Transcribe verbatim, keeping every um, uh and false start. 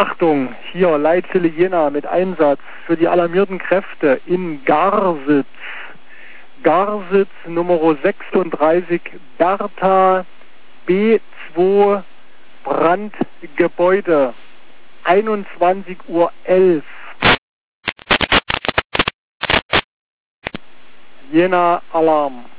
Achtung, hier Leitstelle Jena mit Einsatz für die alarmierten Kräfte in Garsitz. Garsitz Nummer sechsunddreißig Bertha B zwei Brandgebäude einundzwanzig Uhr elf. Jena Alarm.